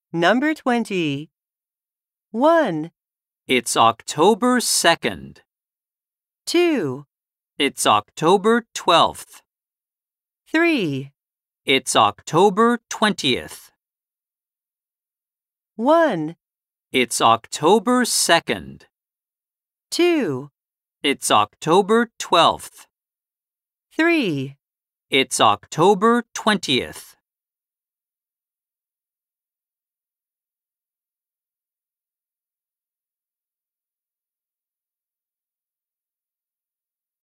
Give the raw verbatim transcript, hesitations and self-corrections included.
Number twenty. one, It's October second. two, It's October twelfth. three, It's October twentieth. one, It's October second. two, It's October twelfth. three. It's October twentieth.